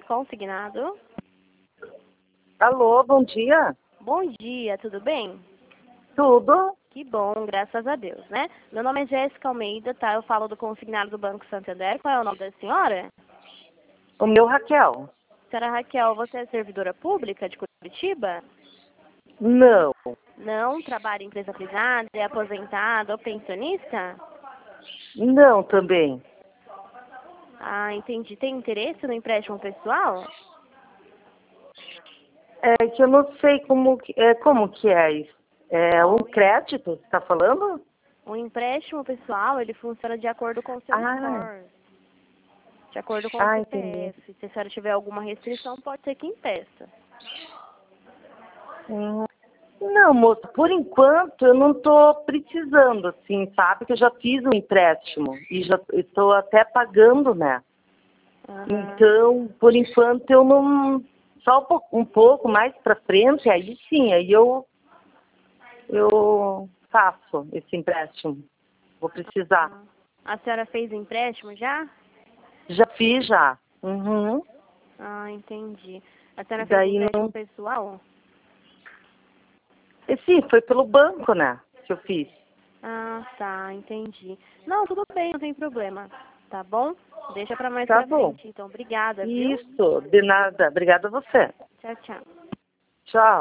consignado. Alô, bom dia. Bom dia, tudo bem? Tudo? Que bom, graças a Deus, né? Meu nome é Jéssica Almeida, tá? Eu falo do consignado do Banco Santander. Qual é o nome da senhora? O meu Raquel. Senhora Raquel, você é servidora pública de Curitiba? Não. Não, trabalha em empresa privada, é aposentada ou pensionista? Não também. Ah, entendi. Tem interesse no empréstimo pessoal? É que eu não sei como que é isso. É um crédito, você está falando? O empréstimo pessoal, ele funciona de acordo com o seu Ah, score, de acordo com o entendi. CPF. Se a senhora tiver alguma restrição, pode ser que impeça. Hum, Não, moço, por enquanto eu não estou precisando, assim, sabe? Que eu já fiz um empréstimo e já estou até pagando, né? Aham. Então, por enquanto eu não. Só um pouco mais para frente, aí sim, aí eu faço esse empréstimo. Vou precisar. A senhora fez empréstimo já? Já fiz já. Uhum. Ah, entendi. A senhora fez Daí empréstimo não. pessoal? Sim, foi pelo banco, né? Que eu fiz. Ah, tá, entendi. Não, tudo bem, não tem problema. Tá bom? Deixa pra mais Tá pra bom. frente, então. Obrigada, viu? Isso, de nada. Obrigada a você. Tchau, tchau. Tchau.